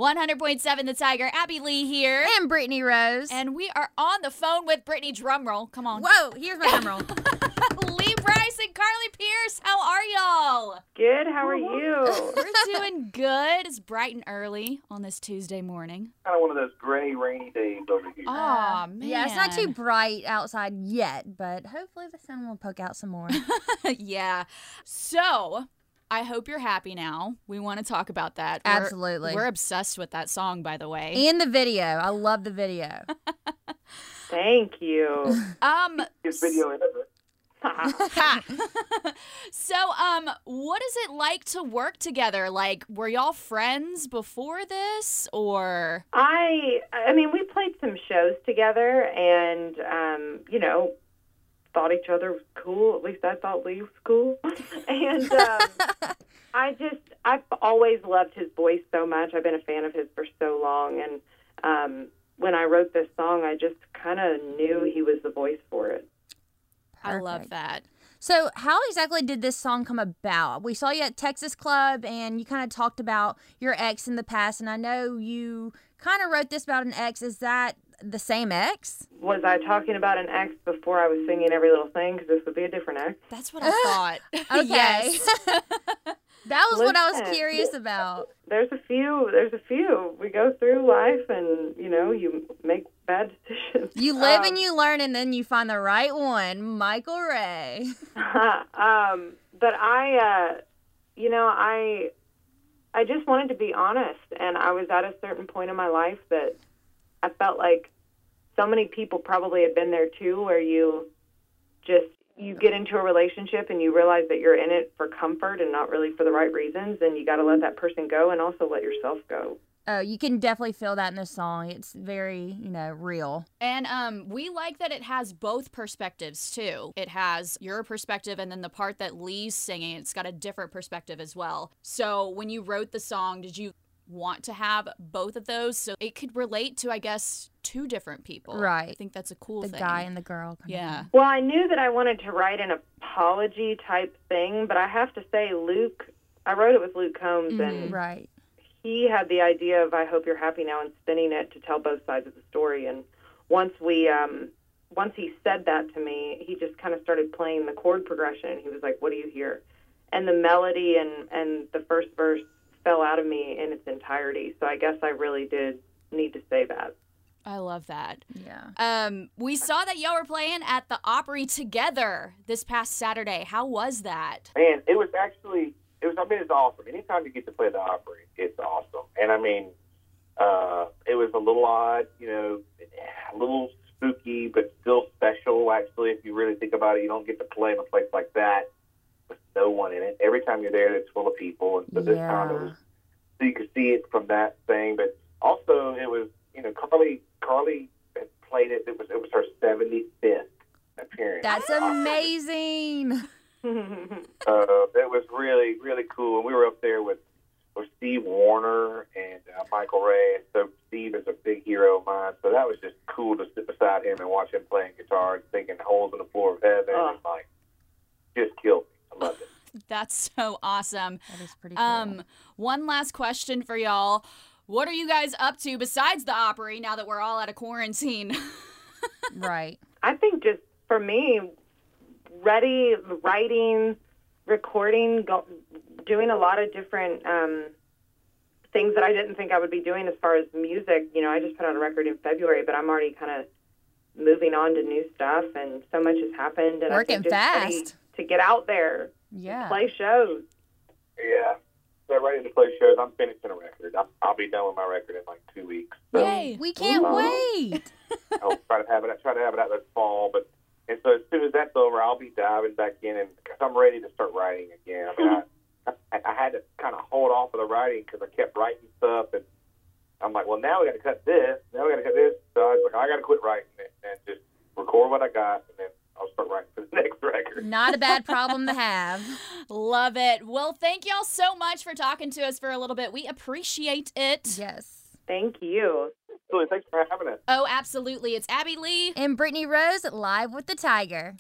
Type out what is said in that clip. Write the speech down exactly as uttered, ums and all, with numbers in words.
one hundred point seven The Tiger, Abby Lee here. And Brittany Rose. And we are on the phone with Brittany. Drumroll. Come on. Whoa, here's my drumroll. Lee Brice and Carly Pierce. How are y'all? Good. How are you? We're doing good. It's bright and early on this Tuesday morning. Kind of one of those gray, rainy days over here. Aw, man. Yeah, it's not too bright outside yet, but hopefully the sun will poke out some more. Yeah. So, I hope you're happy now. We want to talk about that. We're- Absolutely. We're obsessed with that song, by the way. And the video. I love the video. Thank you. Um, This video in it. Ha. So, um, what is it like to work together? Like, were y'all friends before this, or? I, I mean, we played some shows together, and um, you know, thought each other was cool. At least I thought Lee was cool. And um, I just, I've always loved his voice so much. I've been a fan of his for so long, and um, when I wrote this song, I just kind of knew he was the voice for it. I love Perfect. that. So how exactly did this song come about? We saw you at Texas Club, and you kind of talked about your ex in the past, and I know you kind of wrote this about an ex. Is that the same ex? Was I talking about an ex before I was singing Every Little Thing? Because this would be a different ex. That's what I thought. Okay. Yes. That was what I was Listen. curious about. There's a few. There's a few. We go through life, and you know, you make bad decisions. You live Um, and you learn, and then you find the right one, Michael Ray. um, but I, uh, you know, I, I just wanted to be honest, and I was at a certain point in my life that I felt like so many people probably had been there too, where you just you get into a relationship and you realize that you're in it for comfort and not really for the right reasons, and you got to let that person go and also let yourself go. Oh, you can definitely feel that in this song. It's very, you know, real. And um, we like that it has both perspectives, too. It has your perspective, and then the part that Lee's singing, it's got a different perspective as well. So when you wrote the song, did you want to have both of those so it could relate to, I guess, two different people? Right. I think that's a cool The thing. guy and the girl. kind of Yeah. thing. Well, I knew that I wanted to write an apology type thing, but I have to say, Luke, I wrote it with Luke Combs, and Right. he had the idea of "I hope you're happy now" and spinning it to tell both sides of the story. And once we, um, once he said that to me, he just kind of started playing the chord progression. He was like, "What do you hear?" And the melody and and the first verse fell out of me in its entirety. So I guess I really did need to say that. I love that. Yeah. Um, we saw that y'all were playing at the Opry together this past Saturday. How was that? Man, it was actually, it was, I mean, it's awesome. Anytime you get to play the Opry, it's awesome. And I mean, uh, it was a little odd, you know, a little spooky, but still special, actually. If you really think about it, you don't get to play in a place like that with no one in it. Every time you're there, it's full of people. And so this time it Yeah. was, so you could see it from that thing. But also it was, you know, Carly, Carly had played it. It was, it was her seventy-fifth appearance. That's amazing. Uh, it was really, really cool. And we were up there with, with Steve Warner and uh, Michael Ray. And so Steve is a big hero of mine. So that was just cool to sit beside him and watch him playing guitar and singing Holes in the Floor of Heaven. Oh. And like, just killed me. I loved it. That's so awesome. That is pretty cool. Um, one last question for y'all. What are you guys up to besides the Opry now that we're all out of quarantine? Right. I think just for me, ready, writing, recording, go, doing a lot of different um, things that I didn't think I would be doing as far as music. You know, I just put out a record in February, but I'm already kind of moving on to new stuff, and so much has happened. And Working I think just ready fast. to get out there, Yeah. play shows. Yeah. So ready to play shows. I'm finishing a record. I'll, I'll be done with my record in like two weeks. So Yay. We can't Ooh. wait. I'll try to have it. Try to have it out this fall. But and so as soon as that's over, I'll be diving back in, and because I'm ready to start writing again. I mean, I, I, I had to kind of hold off of the writing because I kept writing stuff, and I'm like, well, now we got to cut this. Now we got to cut this. So I was like, I got to quit writing it and just record what I got, and then I'll start writing for the next record. Not a bad problem to have. Love it. Well, thank y'all so much for talking to us for a little bit. We appreciate it. Yes. Thank you. Absolutely. Thanks for having us. Oh, absolutely. It's Abby Lee. And Brittany Rose live with the Tiger.